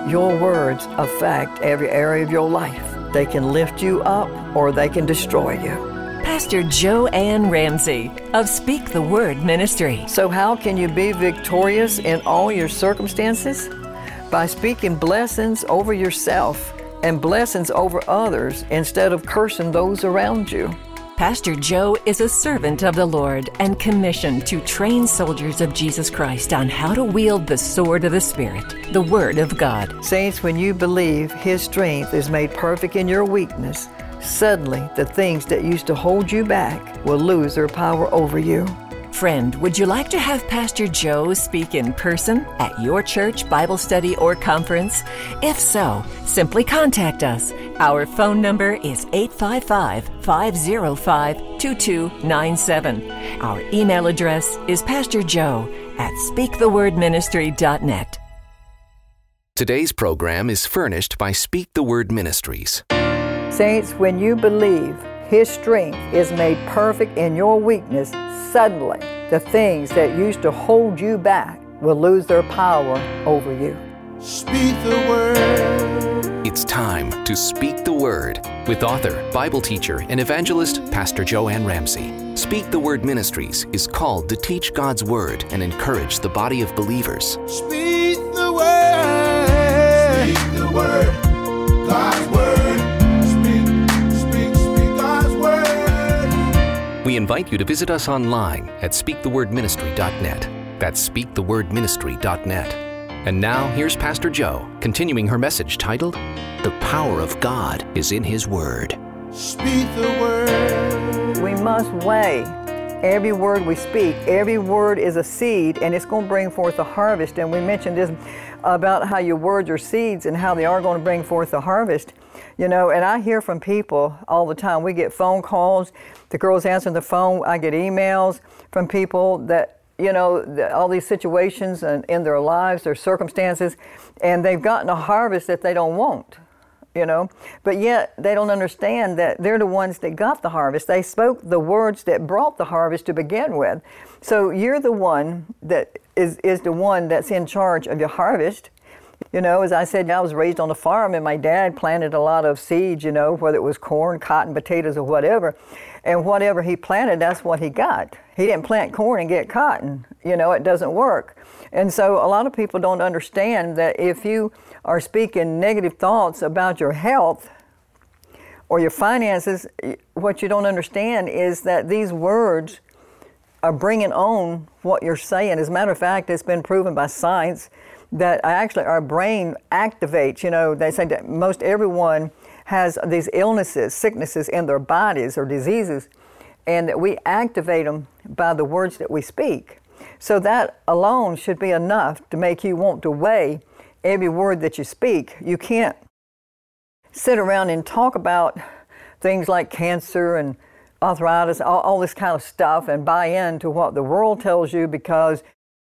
Your words affect every area of your life. They can lift you up or they can destroy you. Pastor Joanne Ramsey of Speak the Word Ministry. So how can you be victorious in all your circumstances? By speaking blessings over yourself and blessings over others instead of cursing those around you. Pastor Joe is a servant of the Lord and commissioned to train soldiers of Jesus Christ on how to wield the sword of the Spirit, the Word of God. Saints, when you believe His strength is made perfect in your weakness, suddenly the things that used to hold you back will lose their power over you. Friend, would you like to have Pastor Joe speak in person at your church, Bible study, or conference? If so, simply contact us. Our phone number is 855-505-2297. Our email address is pastorjoe@speakthewordministry.net. Today's program is furnished by Speak the Word Ministries. Saints, when you believe His strength is made perfect in your weakness, suddenly the things that used to hold you back will lose their power over you. Speak the word. It's time to Speak the Word with author, Bible teacher, and evangelist Pastor Joanne Ramsey. Speak the Word Ministries is called to teach God's Word and encourage the body of believers. Speak the word. Speak the word. God's word. Speak God's word. We invite you to visit us online at speakthewordministry.net. That's speakthewordministry.net. And now, here's Pastor Joe, continuing her message titled, The Power of God is in His Word. Speak the word. We must weigh every word we speak. Every word is a seed, and it's going to bring forth a harvest. And we mentioned this about how your words are seeds and how they are going to bring forth a harvest. You know, and I hear from people all the time. We get phone calls. The girls answer the phone. I get emails from people that, you know, all these situations in their lives, their circumstances, and they've gotten a harvest that they don't want, you know. But yet they don't understand that they're the ones that got the harvest. They spoke the words that brought the harvest to begin with. So you're the one that is the one that's in charge of your harvest. You know, as I said, I was raised on a farm, and my dad planted a lot of seeds, you know, whether it was corn, cotton, potatoes, or whatever. And whatever he planted, that's what he got. He didn't plant corn and get cotton. You know, it doesn't work. And so a lot of people don't understand that if you are speaking negative thoughts about your health or your finances, what you don't understand is that these words are bringing on what you're saying. As a matter of fact, it's been proven by science that actually our brain activates. You know, they say that most everyone has these illnesses, sicknesses in their bodies or diseases, and that we activate them by the words that we speak. So that alone should be enough to make you want to weigh every word that you speak. You can't sit around and talk about things like cancer and arthritis, all this kind of stuff, and buy into what the world tells you because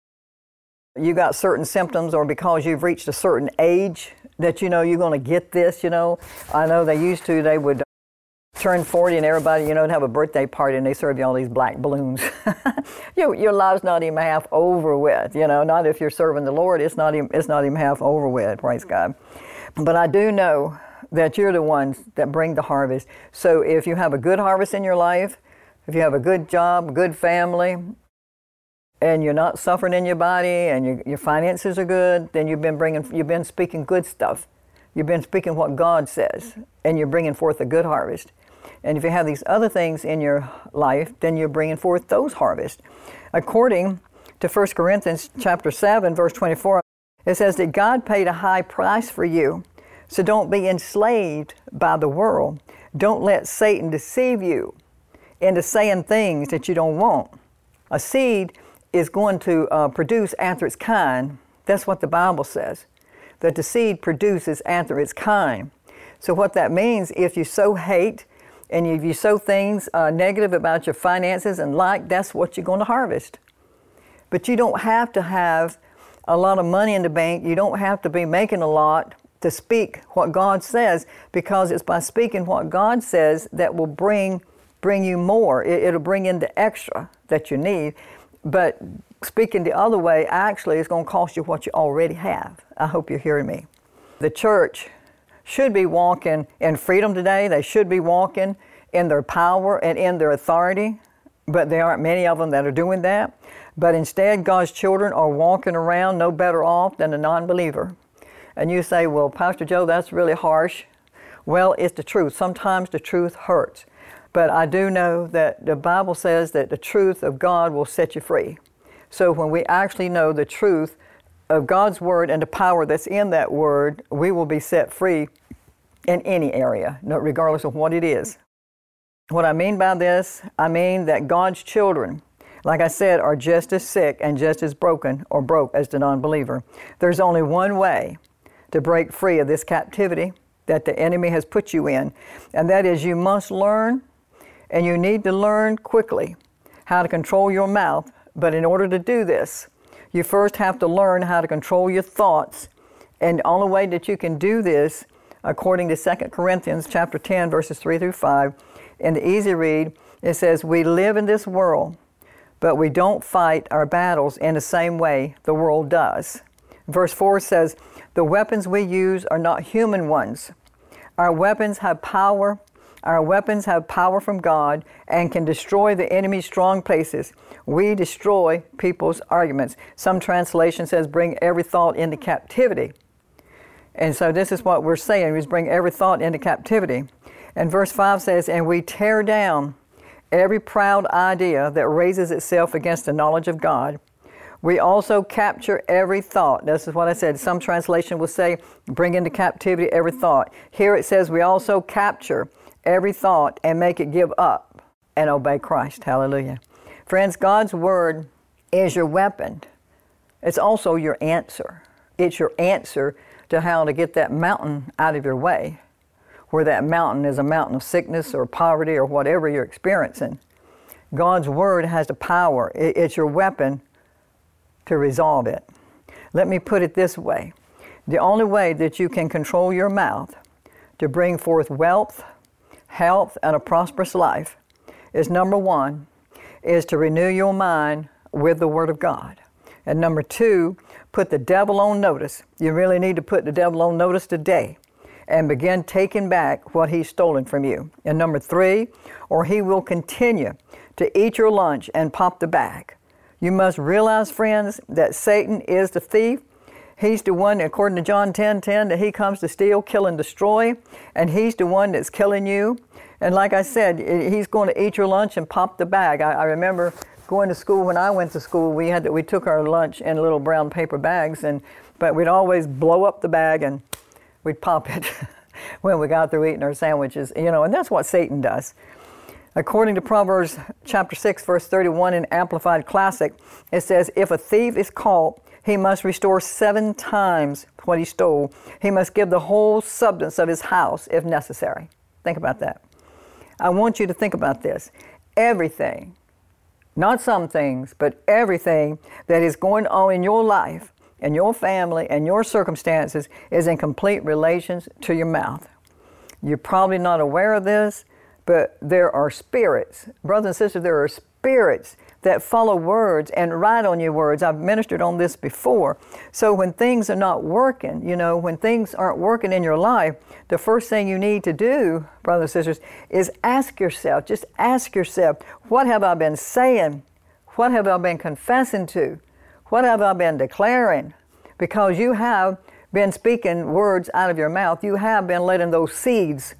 you got certain symptoms or because you've reached a certain age that you know you're going to get this, you know. I know they would turn 40 and everybody, you know, would have a birthday party and they serve you all these black balloons. Your life's not even half over with, you know, not if you're serving the Lord, it's not even half over with, praise God. But I do know that you're the ones that bring the harvest. So if you have a good harvest in your life, if you have a good job, good family, and you're not suffering in your body, and your finances are good, then you've been speaking good stuff. You've been speaking what God says, and you're bringing forth a good harvest. And if you have these other things in your life, then you're bringing forth those harvests. According to 1 Corinthians chapter 7, verse 24, it says that God paid a high price for you, so don't be enslaved by the world. Don't let Satan deceive you into saying things that you don't want. A seed is going to produce after its kind. That's what the Bible says, that the seed produces after its kind. So what that means, if you sow hate and if you sow things negative about your finances and that's what you're going to harvest. But you don't have to have a lot of money in the bank. You don't have to be making a lot to speak what God says, because it's by speaking what God says that will bring you more. It'll bring in the extra that you need. But speaking the other way actually is going to cost you what you already have. I hope you're hearing me. The church should be walking in freedom today. They should be walking in their power and in their authority, but there aren't many of them that are doing that. But instead, God's children are walking around no better off than a non-believer. And you say, well, Pastor Joe, that's really harsh. Well, it's the truth. Sometimes the truth hurts. But I do know that the Bible says that the truth of God will set you free. So when we actually know the truth of God's Word and the power that's in that Word, we will be set free in any area, regardless of what it is. What I mean by this, I mean that God's children, like I said, are just as sick and just as broken or broke as the non-believer. There's only one way to break free of this captivity that the enemy has put you in, and that is you must learn, and you need to learn quickly, how to control your mouth. But in order to do this, you first have to learn how to control your thoughts, and the only way that you can do this, according to 2 Corinthians chapter 10, verses 3 through 5, in the easy read, it says, we live in this world, but we don't fight our battles in the same way the world does. Verse 4 says, the weapons we use are not human ones. Our weapons have power. Our weapons have power from God and can destroy the enemy's strong places. We destroy people's arguments. Some translation says, bring every thought into captivity. And so this is what we're saying, is bring every thought into captivity. And verse 5 says, and we tear down every proud idea that raises itself against the knowledge of God. We also capture every thought. This is what I said. Some translation will say, bring into captivity every thought. Here it says, we also capture every thought and make it give up and obey Christ. Hallelujah. Friends, God's Word is your weapon. It's also your answer. It's your answer to how to get that mountain out of your way, where that mountain is a mountain of sickness or poverty or whatever you're experiencing. God's Word has the power. It's your weapon to resolve it. Let me put it this way. The only way that you can control your mouth to bring forth wealth, health, and a prosperous life is, number one, is to renew your mind with the Word of God. And number two, put the devil on notice. You really need to put the devil on notice today and begin taking back what he's stolen from you. And number three, or he will continue to eat your lunch and pop the bag. You must realize, friends, that Satan is the thief. He's the one, according to John 10:10, that he comes to steal, kill, and destroy. And he's the one that's killing you. And like I said, he's going to eat your lunch and pop the bag. I remember going to school. When I went to school, we took our lunch in little brown paper bags, but we'd always blow up the bag and we'd pop it when we got through eating our sandwiches. And that's what Satan does. According to Proverbs chapter 6, verse 31 in Amplified Classic, it says, if a thief is caught, he must restore 7 times what he stole. He must give the whole substance of his house if necessary. Think about that. I want you to think about this. Everything, not some things, but everything that is going on in your life, and your family, and your circumstances is in complete relations to your mouth. You're probably not aware of this, but there are spirits, brothers and sisters, there are spirits that follow words and write on your words. I've ministered on this before. So when things are not working, when things aren't working in your life, the first thing you need to do, brothers and sisters, is just ask yourself, what have I been saying? What have I been confessing to? What have I been declaring? Because you have been speaking words out of your mouth. You have been letting those seeds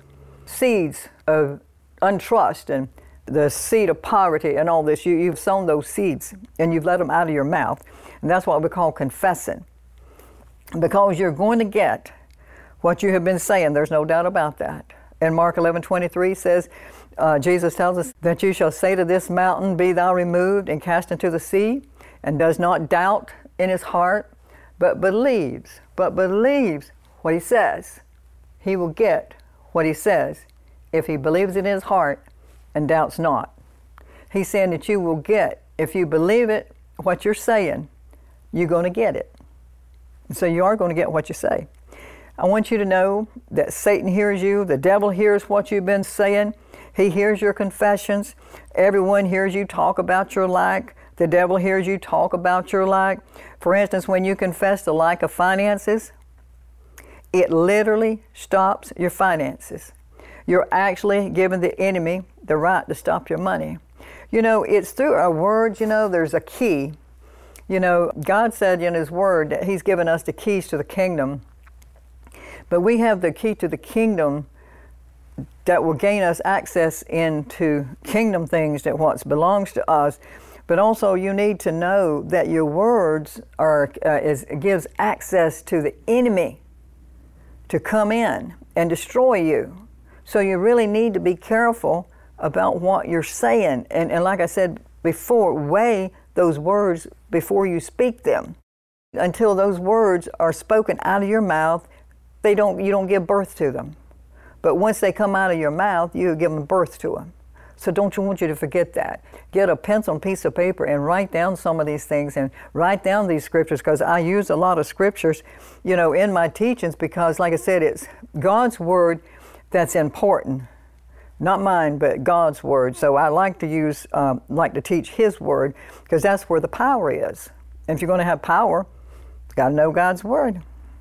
of untrust and the seed of poverty and all this, you've sown those seeds and you've let them out of your mouth. And that's what we call confessing. Because you're going to get what you have been saying, there's no doubt about that. And Mark 11:23 says, Jesus tells us that you shall say to this mountain, be thou removed and cast into the sea, and does not doubt in his heart, but believes what he says. He will get what he says if he believes it in his heart and doubts not. He's saying that you will get, if you believe it, what you're saying, you're going to get it. So you are going to get what you say. I want you to know that Satan hears you. The devil hears what you've been saying. He hears your confessions. Everyone hears you talk about your lack. The devil hears you talk about your lack. For instance, when you confess the lack of finances, it literally stops your finances. You're actually giving the enemy the right to stop your money. You know, it's through our words, you know, there's a key. You know, God said in His Word that He's given us the keys to the kingdom. But we have the key to the kingdom that will gain us access into kingdom things, that what belongs to us. But also you need to know that your words gives access to the enemy to come in and destroy you. So you really need to be careful about what you're saying. And like I said before, weigh those words before you speak them. Until those words are spoken out of your mouth, you don't give birth to them. But once they come out of your mouth, you give them birth to them. So don't you want you to forget that. Get a pencil and piece of paper and write down some of these things and write down these scriptures, because I use a lot of scriptures, you know, in my teachings, because like I said, it's God's Word that's important. Not mine, but God's Word. So I like to teach His Word, because that's where the power is. And if you're going to have power, you've got to know God's Word.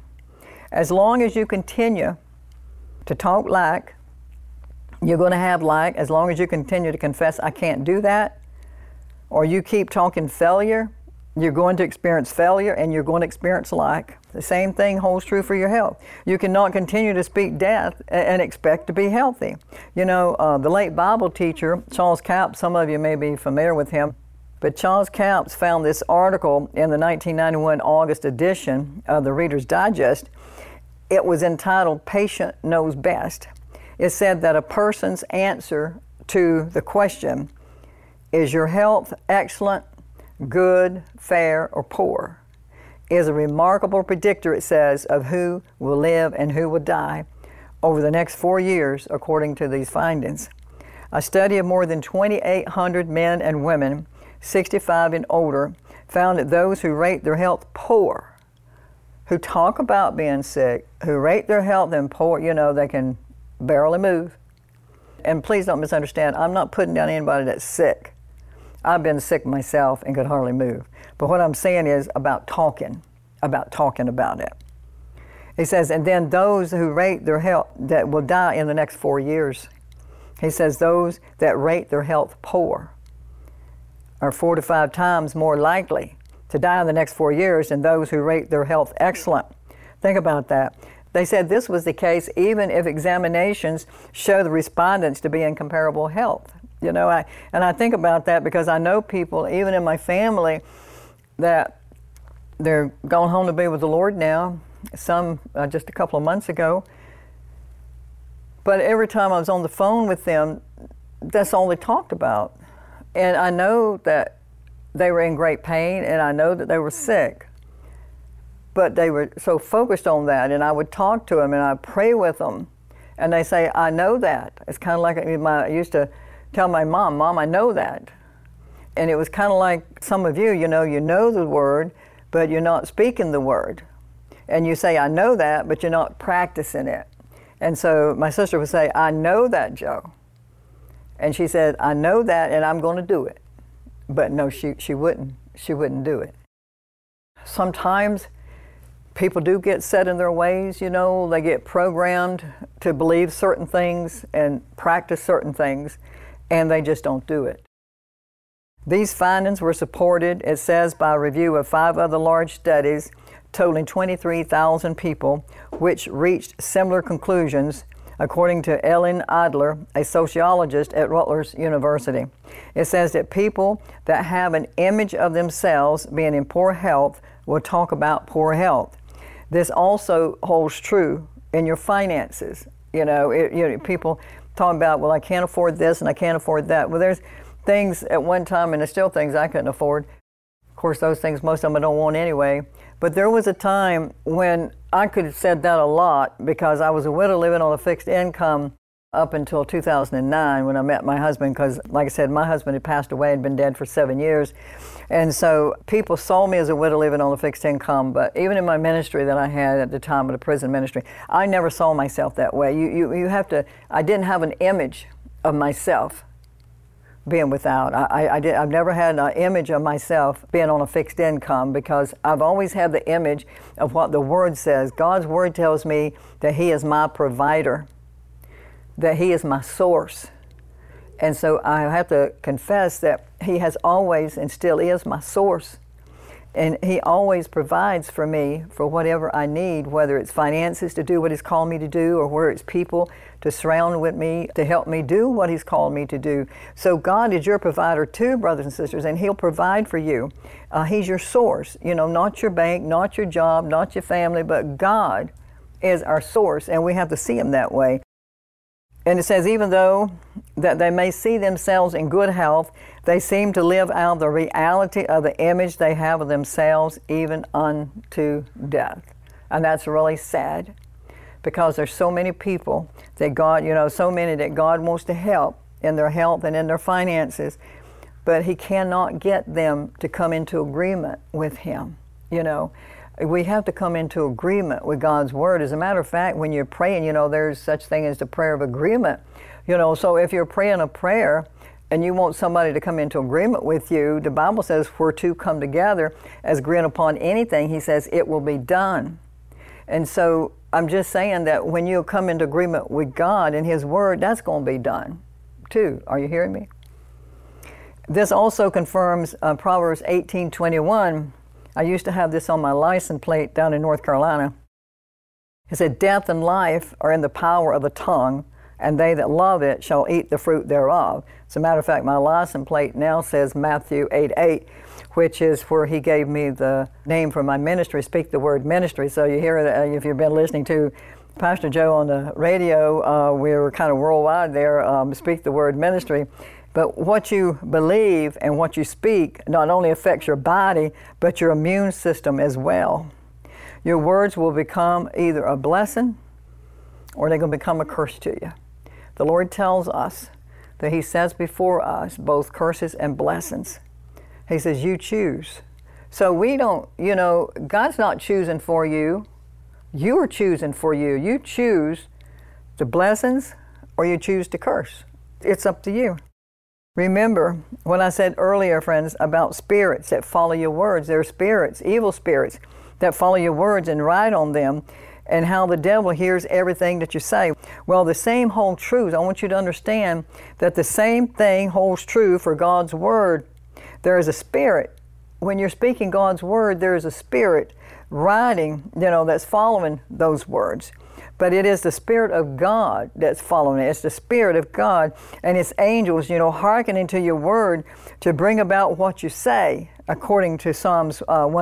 As long as you continue to talk lack, you're going to have lack. As long as you continue to confess, I can't do that, or you keep talking failure, you're going to experience failure and you're going to experience lack. The same thing holds true for your health. You cannot continue to speak death and expect to be healthy. You know, the late Bible teacher, Charles Capps, some of you may be familiar with him, but Charles Capps found this article in the 1991 August edition of the Reader's Digest. It was entitled, "Patient Knows Best." It said that a person's answer to the question, is your health excellent, good, fair, or poor, is a remarkable predictor, it says, of who will live and who will die over the next 4 years, according to these findings. A study of more than 2,800 men and women, 65 and older, found that those who rate their health poor, who talk about being sick, who rate their health and poor, you know, they can barely move. And please don't misunderstand, I'm not putting down anybody that's sick. I've been sick myself and could hardly move. But what I'm saying is about talking about it. He says, and then those who rate their health that will die in the next 4 years. He says those that rate their health poor are 4 to 5 times more likely to die in the next 4 years than those who rate their health excellent. Think about that. They said this was the case even if examinations show the respondents to be in comparable health. You know, I think about that because I know people, even in my family, that they're going home to be with the Lord now, some just a couple of months ago. But every time I was on the phone with them, that's all they talked about. And I know that they were in great pain, and I know that they were sick. But they were so focused on that, and I would talk to them and I'd pray with them. And they say, I know that. It's kind of like I used to tell my mom, I know that. And it was kind of like some of you know the word, but you're not speaking the word. And you say, I know that, but you're not practicing it. And so my sister would say, I know that, Joe. And she said, I know that, and I'm going to do it. But no, she wouldn't do it. Sometimes people do get set in their ways, you know, they get programmed to believe certain things and practice certain things, and they just don't do it. These findings were supported, it says, by a review of 5 other large studies totaling 23,000 people, which reached similar conclusions, according to Ellen Adler, a sociologist at Rutgers University. It says that people that have an image of themselves being in poor health will talk about poor health. This also holds true in your finances. You know, people talk about, well, I can't afford this and I can't afford that. Well, there's things at one time, and there's still things I couldn't afford. Of course, those things, most of them I don't want anyway. But there was a time when I could have said that a lot because I was a widow living on a fixed income up until 2009 when I met my husband, because like I said, my husband had passed away and been dead for 7 years. And so people saw me as a widow living on a fixed income, but even in my ministry that I had at the time of the prison ministry, I never saw myself that way. You have to, I didn't have an image of myself being without. I've never had an image of myself being on a fixed income, because I've always had the image of what the Word says. God's Word tells me that He is my provider, that He is my source. And so I have to confess that He has always and still is my source. And He always provides for me for whatever I need, whether it's finances to do what He's called me to do, or whether it's people to surround with me to help me do what He's called me to do. So God is your provider too, brothers and sisters, and He'll provide for you. He's your source, not your bank, not your job, not your family, but God is our source, and we have to see Him that way. And it says, even though that they may see themselves in good health, they seem to live out the reality of the image they have of themselves even unto death. And that's really sad, because there's so many people that God, so many that God wants to help in their health and in their finances, but He cannot get them to come into agreement with Him, We have to come into agreement with God's Word. As a matter of fact, when you're praying, there's such thing as the prayer of agreement. So if you're praying a prayer and you want somebody to come into agreement with you, the Bible says, where two come together as agreeing upon anything, He says, it will be done. And so I'm just saying that when you come into agreement with God and His Word, that's going to be done too. Are you hearing me? This also confirms Proverbs 18:21. I used to have this on my license plate down in North Carolina. It said, death and life are in the power of the tongue, and they that love it shall eat the fruit thereof. As a matter of fact, my license plate now says Matthew 8:8, which is where He gave me the name for my ministry, Speak the Word Ministry. So you hear that if you've been listening to Pastor Joe on the radio, we were kind of worldwide there, Speak the Word Ministry. But what you believe and what you speak not only affects your body, but your immune system as well. Your words will become either a blessing or they're going to become a curse to you. The Lord tells us that He sets before us both curses and blessings. He says, you choose. So we don't, God's not choosing for you. You are choosing for you. You choose the blessings or you choose to curse. It's up to you. Remember what I said earlier, friends, about spirits that follow your words. There are spirits, evil spirits, that follow your words and ride on them, and how the devil hears everything that you say. Well, the same holds true. I want you to understand that the same thing holds true for God's Word. There is a spirit. When you're speaking God's Word, there is a spirit riding, that's following those words. But it is the Spirit of God that's following it. It's the Spirit of God and His angels, hearkening to your word to bring about what you say, according to Psalms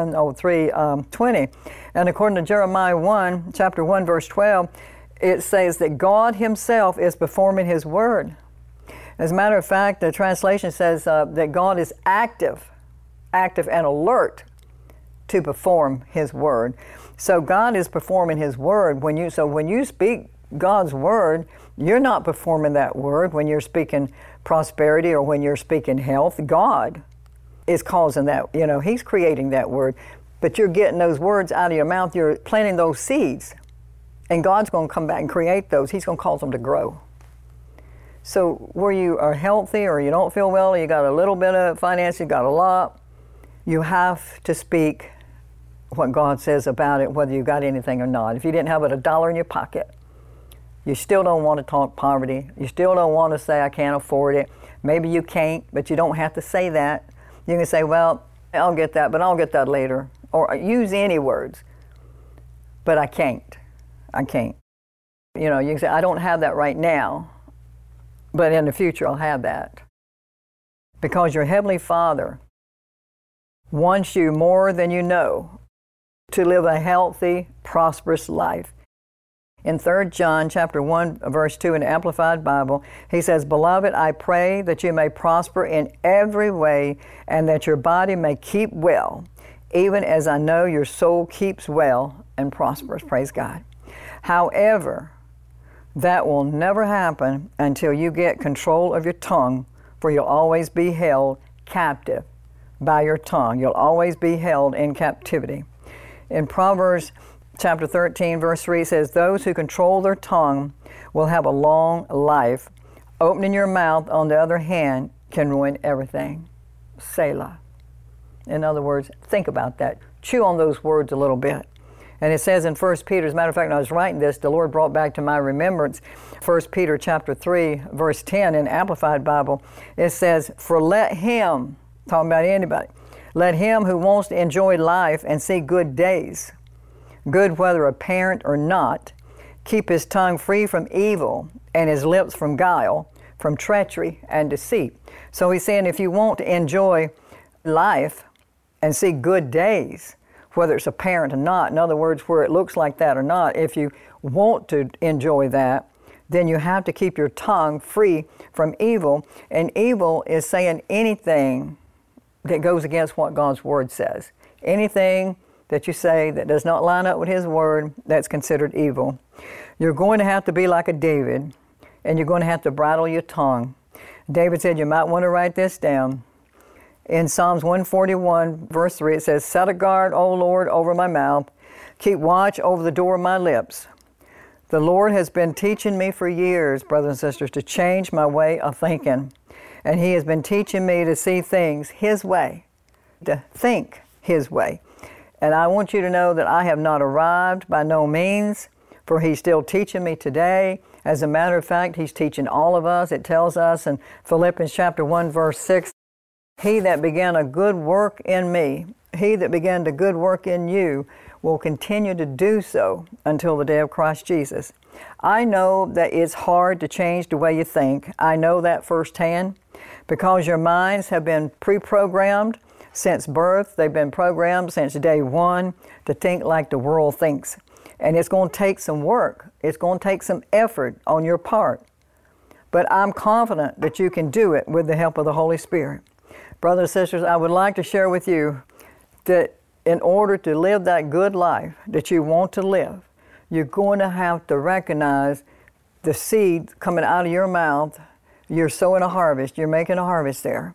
103:20. And according to Jeremiah chapter 1, verse 12, it says that God Himself is performing His word. As a matter of fact, the translation says that God is active and alert to perform His word. So God is performing His word. When you speak God's word, you're not performing that word. When you're speaking prosperity or when you're speaking health, God is causing that. He's creating that word. But you're getting those words out of your mouth. You're planting those seeds. And God's going to come back and create those. He's going to cause them to grow. So where you are healthy or you don't feel well, or you got a little bit of finance, you got a lot, you have to speak what God says about it, whether you got anything or not. If you didn't have but $1 in your pocket, you still don't want to talk poverty. You still don't want to say, I can't afford it. Maybe you can't, but you don't have to say that. You can say, well, I'll get that, but I'll get that later. Or use any words. But I can't. I can't. You can say, I don't have that right now, but in the future I'll have that. Because your Heavenly Father wants you more than you know to live a healthy, prosperous life. In 3 John chapter 1, verse 2 in the Amplified Bible, he says, Beloved, I pray that you may prosper in every way and that your body may keep well, even as I know your soul keeps well and prospers. Praise God. However, that will never happen until you get control of your tongue, for you'll always be held captive by your tongue. You'll always be held in captivity. In Proverbs chapter 13, verse 3, it says, Those who control their tongue will have a long life. Opening your mouth, on the other hand, can ruin everything. Selah. In other words, think about that. Chew on those words a little bit. And it says in 1 Peter, as a matter of fact, when I was writing this, the Lord brought back to my remembrance 1 Peter chapter 3, verse 10 in Amplified Bible. It says, for let him, talking about anybody, let him who wants to enjoy life and see good days, good whether apparent or not, keep his tongue free from evil and his lips from guile, from treachery and deceit. So he's saying if you want to enjoy life and see good days, whether it's apparent or not, in other words, where it looks like that or not, if you want to enjoy that, then you have to keep your tongue free from evil. And evil is saying anything that goes against what God's Word says. Anything that you say that does not line up with His Word, that's considered evil. You're going to have to be like a David, and you're going to have to bridle your tongue. David said, you might want to write this down. In Psalms 141, verse 3, it says, set a guard, O Lord, over my mouth. Keep watch over the door of my lips. The Lord has been teaching me for years, brothers and sisters, to change my way of thinking. And He has been teaching me to see things His way, to think His way. And I want you to know that I have not arrived by no means, for He's still teaching me today. As a matter of fact, He's teaching all of us. It tells us in Philippians chapter 1, verse 6, he that began a good work in me, he that began the good work in you, will continue to do so until the day of Christ Jesus. I know that it's hard to change the way you think. I know that firsthand because your minds have been pre-programmed since birth. They've been programmed since day one to think like the world thinks. And it's going to take some work. It's going to take some effort on your part. But I'm confident that you can do it with the help of the Holy Spirit. Brothers and sisters, I would like to share with you that in order to live that good life that you want to live, you're going to have to recognize the seed coming out of your mouth. You're sowing a harvest. You're making a harvest there.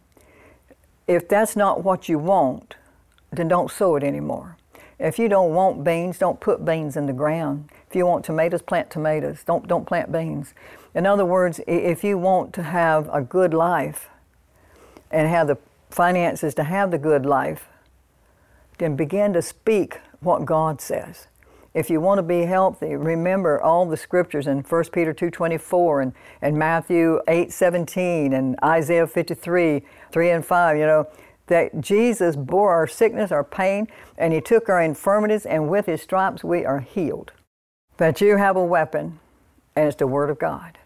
If that's not what you want, then don't sow it anymore. If you don't want beans, don't put beans in the ground. If you want tomatoes, plant tomatoes. Don't plant beans. In other words, if you want to have a good life and have the finances to have the good life, then begin to speak what God says. If you want to be healthy, remember all the scriptures in 1 Peter 2:24 and Matthew 8:17 and Isaiah 53, 3 and 5, that Jesus bore our sickness, our pain, and He took our infirmities, and with His stripes we are healed. That you have a weapon, and it's the Word of God.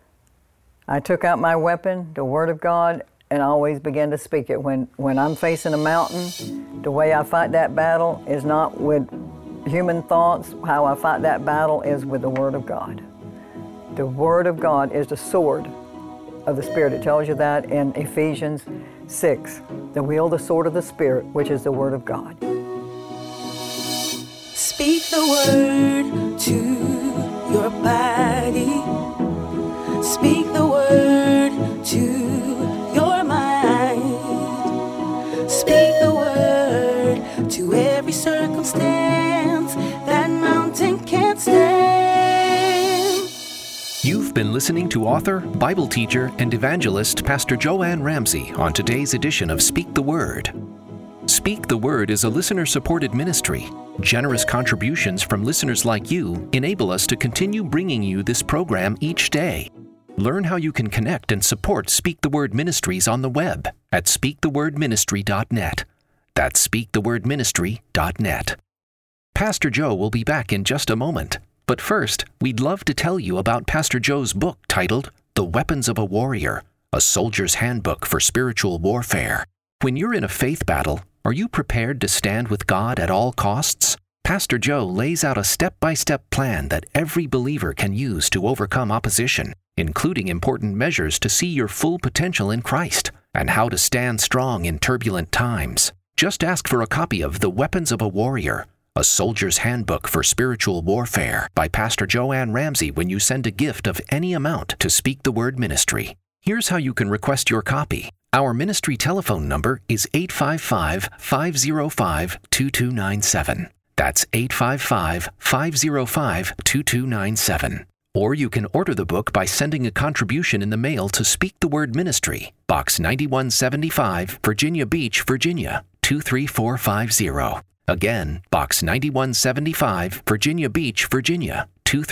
I took out my weapon, the Word of God, and I always begin to speak it. When I'm facing a mountain, the way I fight that battle is not with human thoughts. How I fight that battle is with the Word of God. The Word of God is the sword of the Spirit. It tells you that in Ephesians 6. The wield, the sword of the Spirit, which is the Word of God. Speak the word to your body. Speak the word to your mind. Speak the word to every circumstance. That mountain can't stand. You've been listening to author, Bible teacher, and evangelist Pastor Joanne Ramsey on today's edition of Speak the Word. Speak the Word is a listener-supported ministry. Generous contributions from listeners like you enable us to continue bringing you this program each day. Learn how you can connect and support Speak the Word Ministries on the web at speakthewordministry.net. That's speakthewordministry.net. Pastor Joe will be back in just a moment. But first, we'd love to tell you about Pastor Joe's book titled The Weapons of a Warrior, a Soldier's Handbook for Spiritual Warfare. When you're in a faith battle, are you prepared to stand with God at all costs? Pastor Joe lays out a step-by-step plan that every believer can use to overcome opposition, including important measures to see your full potential in Christ and how to stand strong in turbulent times. Just ask for a copy of The Weapons of a Warrior, a Soldier's Handbook for Spiritual Warfare by Pastor Joanne Ramsey when you send a gift of any amount to Speak the Word Ministry. Here's how you can request your copy. Our ministry telephone number is 855-505-2297. That's 855-505-2297. Or you can order the book by sending a contribution in the mail to Speak the Word Ministry, Box 9175, Virginia Beach, Virginia, 23450. Again, Box 9175, Virginia Beach, Virginia,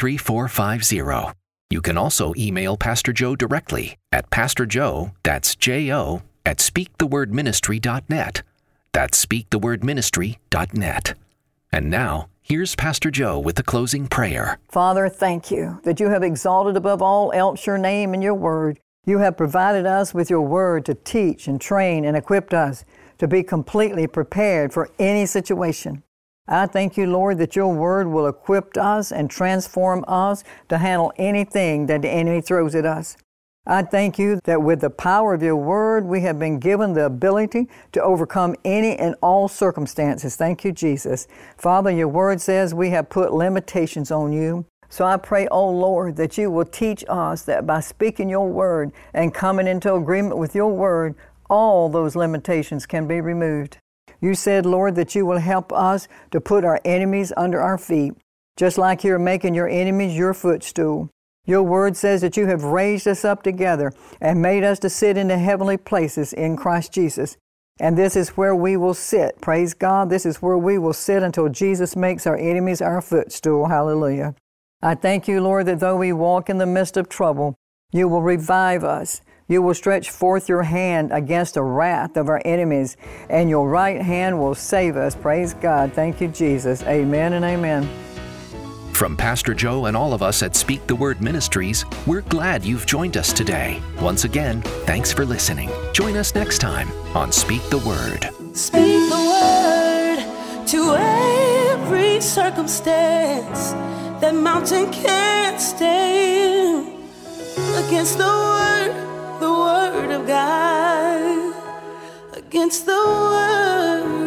23450. You can also email Pastor Joe directly at Pastor Joe, that's J-O, at speakthewordministry.net. That's speakthewordministry.net. And now, here's Pastor Joe with the closing prayer. Father, thank you that you have exalted above all else your name and your word. You have provided us with your word to teach and train and equip us to be completely prepared for any situation. I thank you, Lord, that your word will equip us and transform us to handle anything that the enemy throws at us. I thank you that with the power of your word, we have been given the ability to overcome any and all circumstances. Thank you, Jesus. Father, your word says we have put limitations on you. So I pray, oh Lord, that you will teach us that by speaking your word and coming into agreement with your word, all those limitations can be removed. You said, Lord, that you will help us to put our enemies under our feet, just like you're making your enemies your footstool. Your word says that you have raised us up together and made us to sit in the heavenly places in Christ Jesus. And this is where we will sit. Praise God. This is where we will sit until Jesus makes our enemies our footstool. Hallelujah. I thank you, Lord, that though we walk in the midst of trouble, you will revive us. You will stretch forth your hand against the wrath of our enemies, and your right hand will save us. Praise God. Thank you, Jesus. Amen and amen. From Pastor Joe and all of us at Speak the Word Ministries, we're glad you've joined us today. Once again, thanks for listening. Join us next time on Speak the Word. Speak the word to every circumstance. That mountain can't stand against the word of God. Against the word